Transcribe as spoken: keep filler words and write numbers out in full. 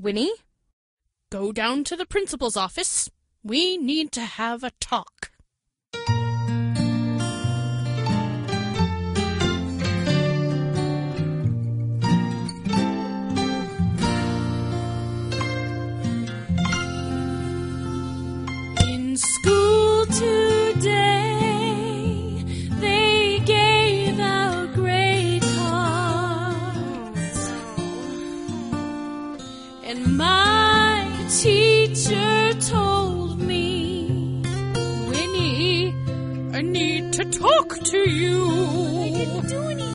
Winnie? Go down to the principal's office. We need to have a talk. In school today, they gave out grade cards, and my teacher told me, Winnie, I need to talk to you.